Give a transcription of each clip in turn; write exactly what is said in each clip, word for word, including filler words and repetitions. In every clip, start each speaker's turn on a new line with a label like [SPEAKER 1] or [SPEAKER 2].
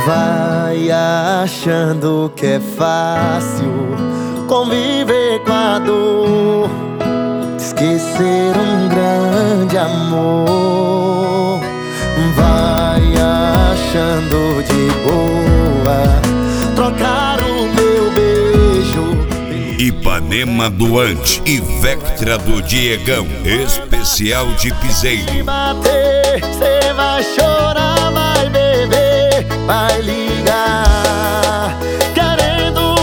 [SPEAKER 1] Vai achando que é fácil conviver com a dor, esquecer um grande amor. Vai achando de boa trocar o meu beijo.
[SPEAKER 2] Ipanema doante e Vectra do Diegão, especial de piseiro.
[SPEAKER 1] Se bater, cê vai chorar, vai beber, vai ligar, querendo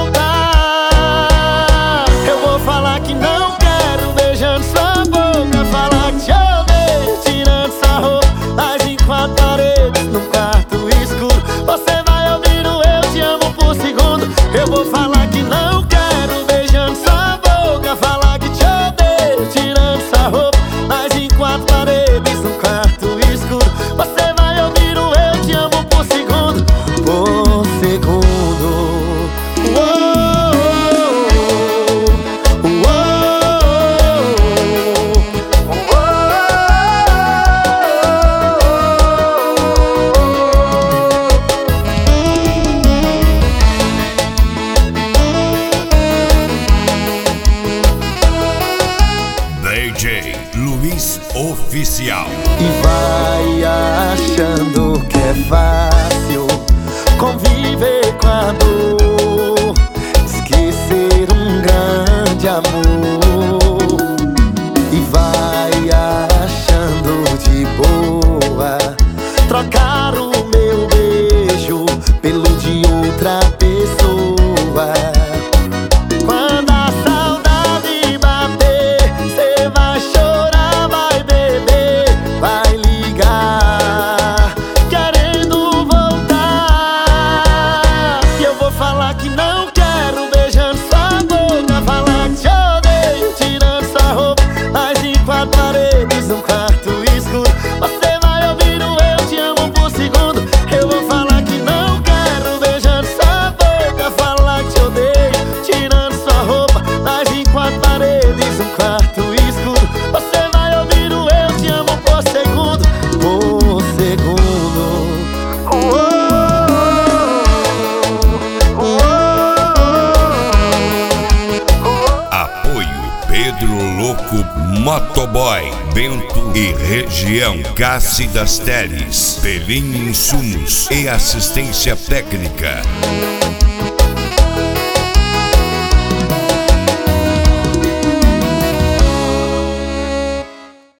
[SPEAKER 1] voltar. Eu vou falar que não quero, beijando sua boca, falar que te odeio, tirando sua roupa, mas em quatro paredes, num quarto escuro, você vai ouvir o eu te amo por segundo. Eu vou falar que não quero, beijando sua boca, falar que te odeio, tirando sua roupa, mas em quatro paredes, num quarto escuro, você vai ouvir o eu te amo por segundo, por segundo. Uou, uou,
[SPEAKER 2] D J Luiz Oficial.
[SPEAKER 1] E vai achando que é fácil conviver com a dor, esquecer um grande amor. E vai achando de boa trocar o meu beijo pelo de outra pessoa. Quando a saudade bater, cê vai chorar, vai beber, vai ligar, querendo voltar. E eu vou falar que não quero, beijando sua boca, falar que te odeio, tirando sua roupa, mas em quatro paredes, num quarto escuro, você vai ouvir o eu te amo por segundo. Eu vou falar que não quero, beijando sua boca, falar que te odeio, tirando sua roupa, mas em quatro paredes, num quarto escuro, você vai ouvir o eu te amo por segundo, por segundo. Uou, uou.
[SPEAKER 2] Apoio Pedro Louco Motoboy, Bento e região. Cassi das Teles, Pelim Insumos e assistência técnica.